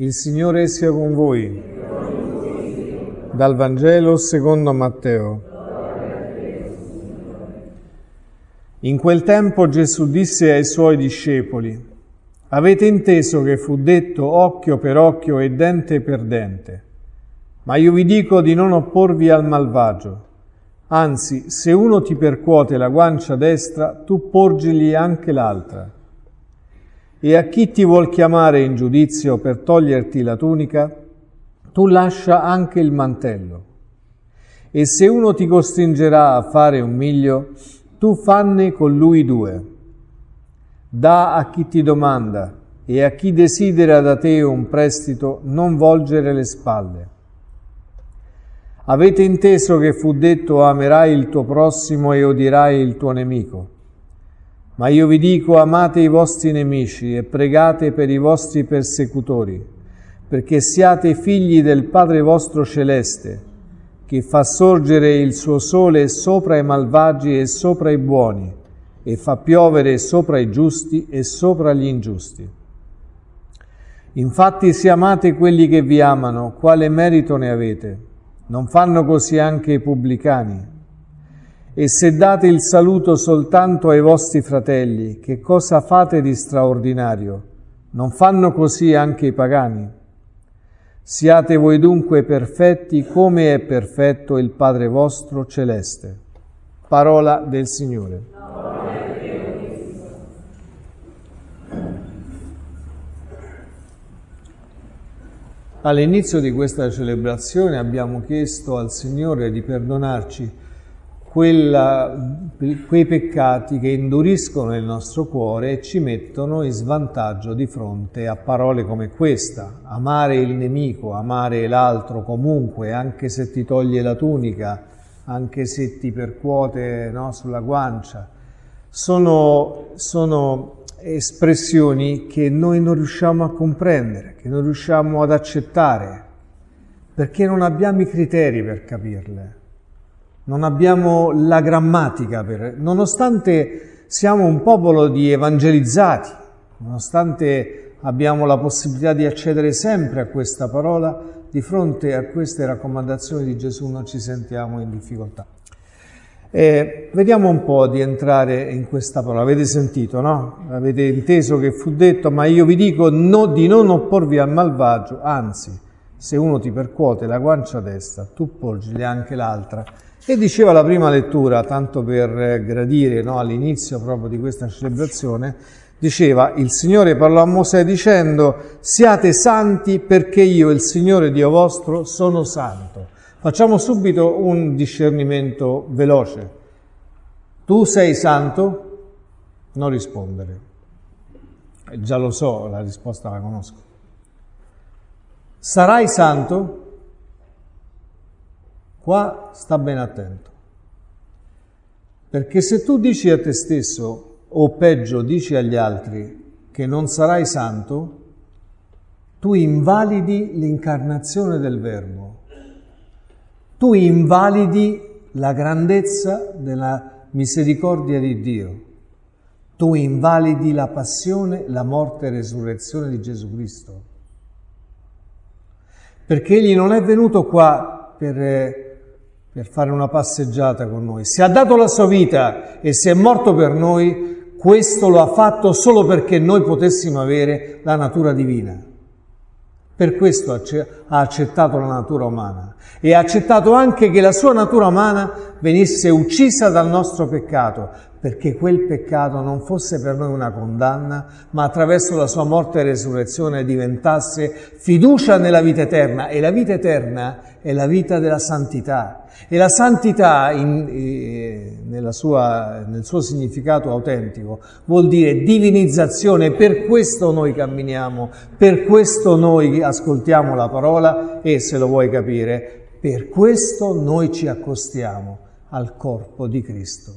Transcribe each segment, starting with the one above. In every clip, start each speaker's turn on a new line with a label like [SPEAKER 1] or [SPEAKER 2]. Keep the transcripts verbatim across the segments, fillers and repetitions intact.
[SPEAKER 1] Il Signore sia con voi. Dal Vangelo secondo Matteo. In quel tempo Gesù disse ai suoi discepoli: avete inteso che fu detto occhio per occhio e dente per dente, ma io vi dico di non opporvi al malvagio. Anzi, se uno ti percuote la guancia destra, tu porgili anche l'altra. E a chi ti vuol chiamare in giudizio per toglierti la tunica, tu lascia anche il mantello. E se uno ti costringerà a fare un miglio, tu fanne con lui due. Dà a chi ti domanda, e a chi desidera da te un prestito, non volgere le spalle. Avete inteso che fu detto amerai il tuo prossimo e odierai il tuo nemico. Ma io vi dico, amate i vostri nemici e pregate per i vostri persecutori, perché siate figli del Padre vostro celeste, che fa sorgere il suo sole sopra i malvagi e sopra i buoni, e fa piovere sopra i giusti e sopra gli ingiusti. Infatti, se amate quelli che vi amano, quale merito ne avete? Non fanno così anche i pubblicani? E se date il saluto soltanto ai vostri fratelli, che cosa fate di straordinario? Non fanno così anche i pagani? Siate voi dunque perfetti come è perfetto il Padre vostro celeste. Parola del Signore. All'inizio di questa celebrazione abbiamo chiesto al Signore di perdonarci Quella, quei peccati che induriscono il nostro cuore e ci mettono in svantaggio di fronte a parole come questa: amare il nemico, amare l'altro comunque, anche se ti toglie la tunica, anche se ti percuote, no, sulla guancia. Sono, sono espressioni che noi non riusciamo a comprendere, che non riusciamo ad accettare, perché non abbiamo i criteri per capirle. Non abbiamo la grammatica per... Nonostante siamo un popolo di evangelizzati, nonostante abbiamo la possibilità di accedere sempre a questa parola, di fronte a queste raccomandazioni di Gesù non ci sentiamo in difficoltà. E vediamo un po' di entrare in questa parola. Avete sentito, no? Avete inteso che fu detto, ma io vi dico no, di non opporvi al malvagio, anzi, se uno ti percuote la guancia destra, tu porgili anche l'altra. E diceva la prima lettura, tanto per gradire, no, all'inizio proprio di questa celebrazione, diceva: il Signore parlò a Mosè dicendo: siate santi perché io, il Signore Dio vostro, sono santo. Facciamo subito un discernimento veloce. Tu sei santo? Non rispondere. Già lo so, la risposta la conosco. Sarai santo? Qua sta ben attento, perché se tu dici a te stesso, o peggio dici agli altri, che non sarai santo, tu invalidi l'incarnazione del Verbo, tu invalidi la grandezza della misericordia di Dio, tu invalidi la passione, la morte e la resurrezione di Gesù Cristo, perché Egli non è venuto qua per... per fare una passeggiata con noi. Se ha dato la sua vita e se è morto per noi, questo lo ha fatto solo perché noi potessimo avere la natura divina. Per questo ha accettato la natura umana e ha accettato anche che la sua natura umana venisse uccisa dal nostro peccato, perché quel peccato non fosse per noi una condanna, ma attraverso la sua morte e resurrezione diventasse fiducia nella vita eterna. E la vita eterna è la vita della santità. E la santità, in, eh, nella sua, nel suo significato autentico, vuol dire divinizzazione. Per questo noi camminiamo, per questo noi ascoltiamo la parola e, se lo vuoi capire, per questo noi ci accostiamo al corpo di Cristo.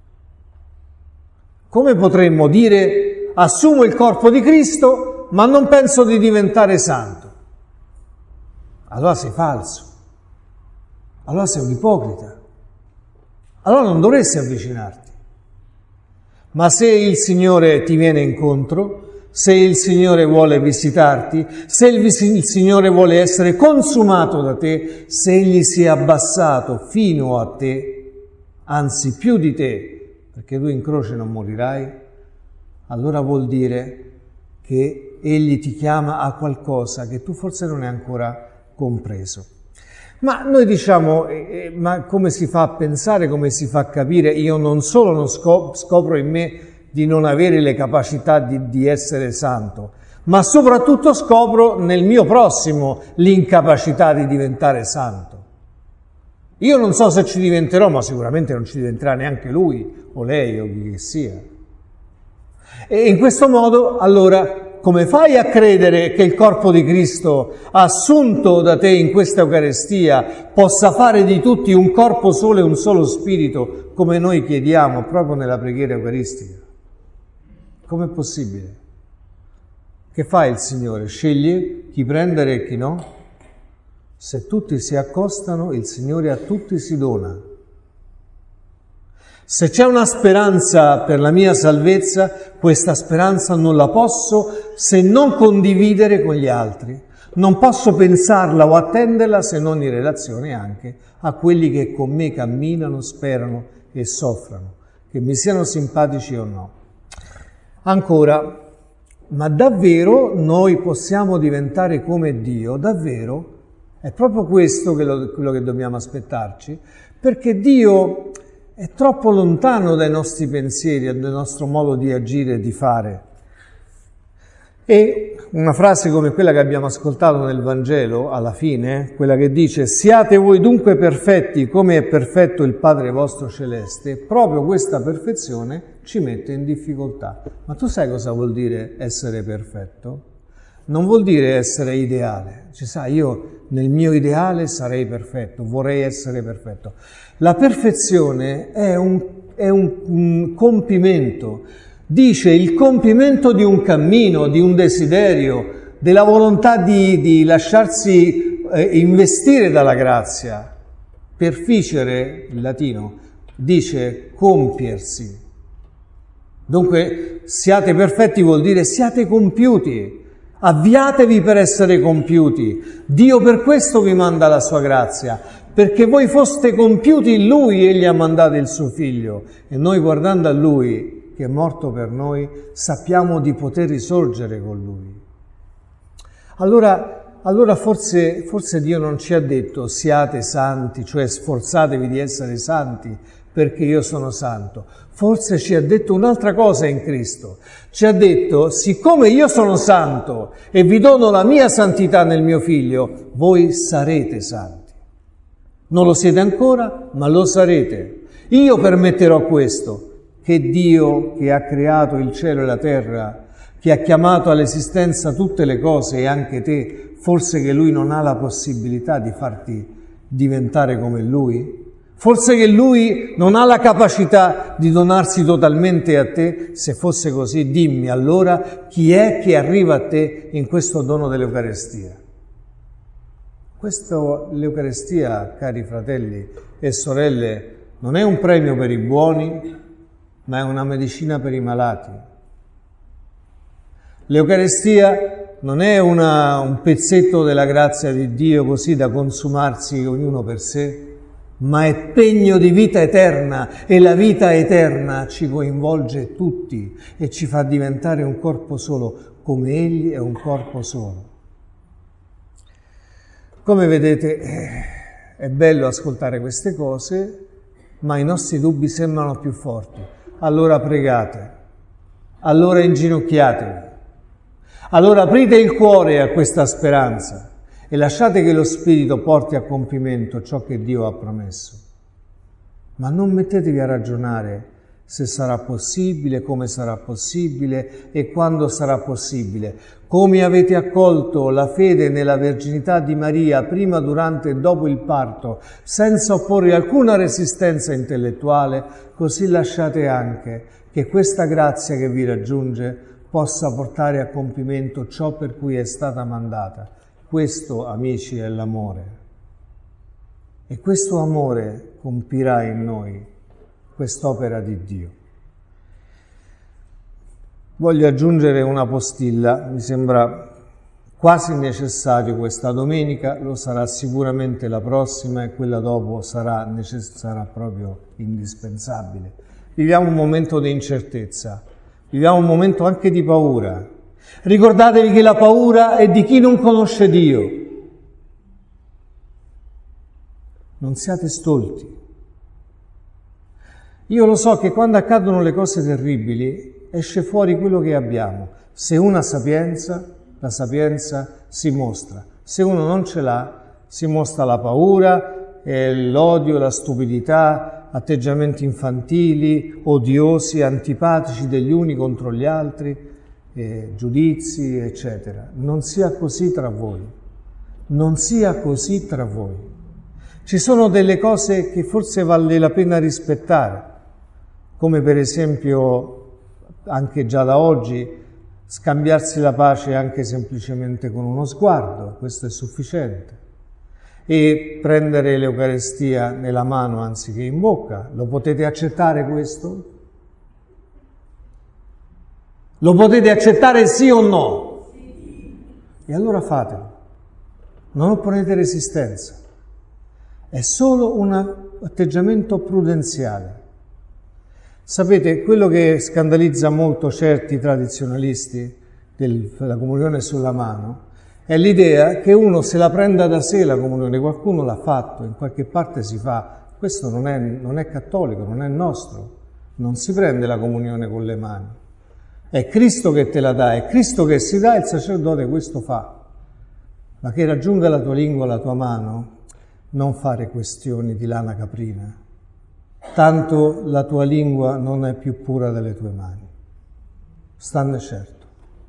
[SPEAKER 1] Come potremmo dire assumo il corpo di Cristo, ma non penso di diventare santo? Allora sei falso. Allora sei un ipocrita. Allora non dovresti avvicinarti. Ma se il Signore ti viene incontro, se il Signore vuole visitarti, se il, il Signore vuole essere consumato da te, se Egli si è abbassato fino a te, anzi più di te, perché tu in croce non morirai, allora vuol dire che Egli ti chiama a qualcosa che tu forse non hai ancora compreso. Ma noi diciamo, eh, ma come si fa a pensare, come si fa a capire? Io non solo non scop- scopro in me di non avere le capacità di, di essere santo, ma soprattutto scopro nel mio prossimo l'incapacità di diventare santo. Io non so se ci diventerò, ma sicuramente non ci diventerà neanche lui o lei o chi che sia. E in questo modo, allora, come fai a credere che il corpo di Cristo, assunto da te in questa Eucaristia, possa fare di tutti un corpo solo e un solo spirito, come noi chiediamo proprio nella preghiera eucaristica? Com'è possibile? Che fa il Signore? Sceglie chi prendere e chi no? Se tutti si accostano, il Signore a tutti si dona. Se c'è una speranza per la mia salvezza, questa speranza non la posso se non condividere con gli altri. Non posso pensarla o attenderla se non in relazione anche a quelli che con me camminano, sperano e soffrono, che mi siano simpatici o no. Ancora, ma davvero noi possiamo diventare come Dio? Davvero? È proprio questo quello che dobbiamo aspettarci, perché Dio è troppo lontano dai nostri pensieri, dal nostro modo di agire e di fare. E una frase come quella che abbiamo ascoltato nel Vangelo, alla fine, quella che dice «Siate voi dunque perfetti come è perfetto il Padre vostro celeste», proprio questa perfezione ci mette in difficoltà. Ma tu sai cosa vuol dire essere perfetto? Non vuol dire essere ideale. Ci sai, io nel mio ideale sarei perfetto, vorrei essere perfetto. La perfezione è un, è un, un compimento, dice il compimento di un cammino, di un desiderio, della volontà di, di lasciarsi eh, investire dalla grazia. Perficere, in latino, dice compiersi. Dunque, siate perfetti vuol dire siate compiuti. Avviatevi per essere compiuti. Dio per questo vi manda la sua grazia, perché voi foste compiuti in Lui, Egli ha mandato il suo Figlio. E noi guardando a Lui, che è morto per noi, sappiamo di poter risorgere con Lui. Allora, allora forse, forse Dio non ci ha detto siate santi, cioè sforzatevi di essere santi, perché io sono santo. Forse ci ha detto un'altra cosa in Cristo. Ci ha detto, siccome io sono santo e vi dono la mia santità nel mio Figlio, voi sarete santi. Non lo siete ancora, ma lo sarete. Io permetterò questo, che Dio che ha creato il cielo e la terra, che ha chiamato all'esistenza tutte le cose e anche te, forse che Lui non ha la possibilità di farti diventare come Lui? Forse che Lui non ha la capacità di donarsi totalmente a te? Se fosse così, dimmi allora chi è che arriva a te in questo dono dell'Eucaristia. Questo, l'Eucaristia, cari fratelli e sorelle, non è un premio per i buoni, ma è una medicina per i malati. L'Eucaristia non è una, un pezzetto della grazia di Dio così da consumarsi ognuno per sé, ma è pegno di vita eterna e la vita eterna ci coinvolge tutti e ci fa diventare un corpo solo, come Egli è un corpo solo. Come vedete è bello ascoltare queste cose, ma i nostri dubbi sembrano più forti. Allora pregate, allora inginocchiatevi, allora aprite il cuore a questa speranza e lasciate che lo Spirito porti a compimento ciò che Dio ha promesso. Ma non mettetevi a ragionare se sarà possibile, come sarà possibile e quando sarà possibile. Come avete accolto la fede nella verginità di Maria prima, durante e dopo il parto, senza opporre alcuna resistenza intellettuale, così lasciate anche che questa grazia che vi raggiunge possa portare a compimento ciò per cui è stata mandata. Questo, amici, è l'amore. E questo amore compirà in noi quest'opera di Dio. Voglio aggiungere una postilla, mi sembra quasi necessario questa domenica, lo sarà sicuramente la prossima e quella dopo sarà, necess- sarà proprio indispensabile. Viviamo un momento di incertezza, viviamo un momento anche di paura. Ricordatevi che la paura è di chi non conosce Dio. Non siate stolti. Io lo so che quando accadono le cose terribili esce fuori quello che abbiamo. Se uno ha sapienza, la sapienza si mostra. Se uno non ce l'ha, si mostra la paura, l'odio, la stupidità, atteggiamenti infantili, odiosi, antipatici degli uni contro gli altri, eh, giudizi, eccetera. Non sia così tra voi. Non sia così tra voi. Ci sono delle cose che forse vale la pena rispettare, come per esempio, anche già da oggi, scambiarsi la pace anche semplicemente con uno sguardo, questo è sufficiente. E prendere l'Eucaristia nella mano anziché in bocca, lo potete accettare questo? Lo potete accettare sì o no? E allora fatelo, non opponete resistenza, è solo un atteggiamento prudenziale. Sapete, quello che scandalizza molto certi tradizionalisti della comunione sulla mano è l'idea che uno se la prenda da sé la comunione, qualcuno l'ha fatto, in qualche parte si fa, questo non è, non è cattolico, non è nostro, non si prende la comunione con le mani, è Cristo che te la dà, è Cristo che si dà e il sacerdote questo fa, ma che raggiunga la tua lingua, la tua mano, non fare questioni di lana caprina. Tanto la tua lingua non è più pura delle tue mani. Stanne certo.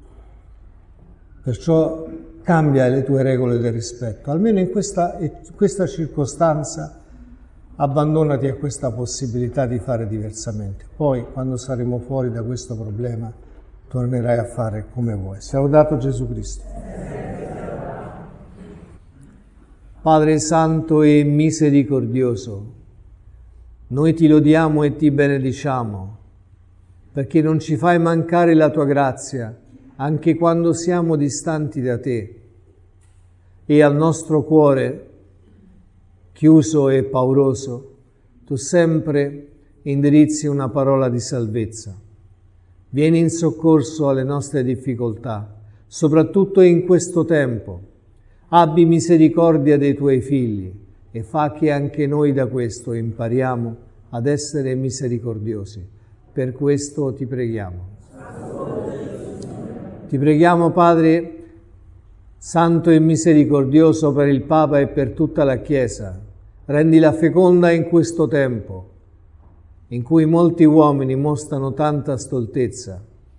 [SPEAKER 1] Perciò cambia le tue regole del rispetto. Almeno in questa, in questa circostanza abbandonati a questa possibilità di fare diversamente. Poi, quando saremo fuori da questo problema, tornerai a fare come vuoi. Sia lodato Gesù Cristo. Padre Santo e misericordioso, noi ti lodiamo e ti benediciamo, perché non ci fai mancare la tua grazia, anche quando siamo distanti da te, e al nostro cuore, chiuso e pauroso, tu sempre indirizzi una parola di salvezza. Vieni in soccorso alle nostre difficoltà, soprattutto in questo tempo. Abbi misericordia dei tuoi figli, e fa che anche noi da questo impariamo ad essere misericordiosi. Per questo ti preghiamo. Ti preghiamo, Padre Santo e misericordioso, per il Papa e per tutta la Chiesa. Rendila feconda in questo tempo, in cui molti uomini mostrano tanta stoltezza.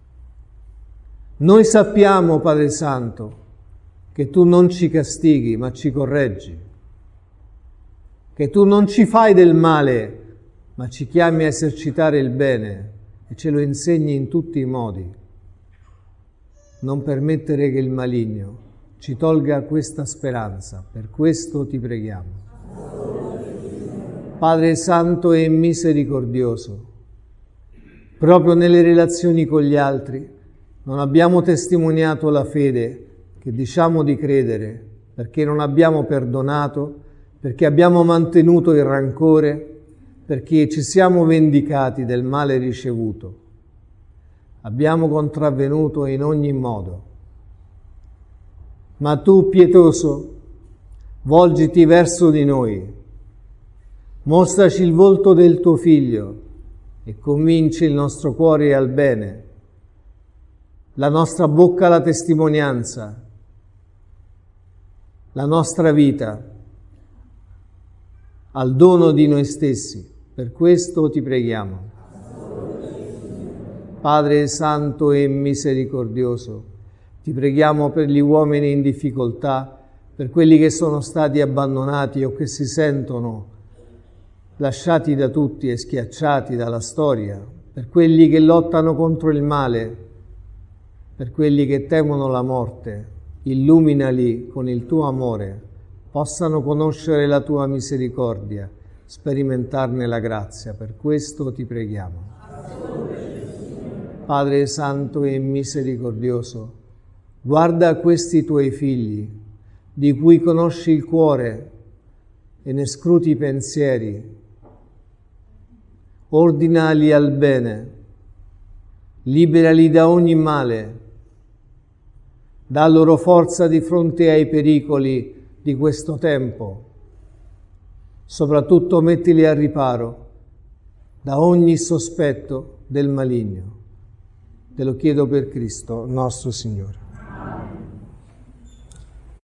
[SPEAKER 1] Noi sappiamo, Padre Santo, che tu non ci castighi, ma ci correggi, che tu non ci fai del male, ma ci chiami a esercitare il bene e ce lo insegni in tutti i modi. Non permettere che il maligno ci tolga questa speranza, per questo ti preghiamo. Padre Santo e misericordioso, proprio nelle relazioni con gli altri non abbiamo testimoniato la fede che diciamo di credere, perché non abbiamo perdonato, perché abbiamo mantenuto il rancore, perché ci siamo vendicati del male ricevuto. Abbiamo contravvenuto in ogni modo. Ma tu, pietoso, volgiti verso di noi, mostraci il volto del tuo Figlio e convinci il nostro cuore al bene, la nostra bocca alla testimonianza, la nostra vita al dono di noi stessi. Per questo ti preghiamo. Padre Santo e misericordioso, ti preghiamo per gli uomini in difficoltà, per quelli che sono stati abbandonati o che si sentono lasciati da tutti e schiacciati dalla storia, per quelli che lottano contro il male, per quelli che temono la morte. Illuminali con il tuo amore, possano conoscere la tua misericordia, sperimentarne la grazia. Per questo ti preghiamo. Padre Santo e misericordioso, guarda questi tuoi figli, di cui conosci il cuore e ne scruti i pensieri. Ordinali al bene, liberali da ogni male, dà loro forza di fronte ai pericoli di questo tempo. Soprattutto mettili al riparo da ogni sospetto del maligno. Te lo chiedo per Cristo, nostro Signore.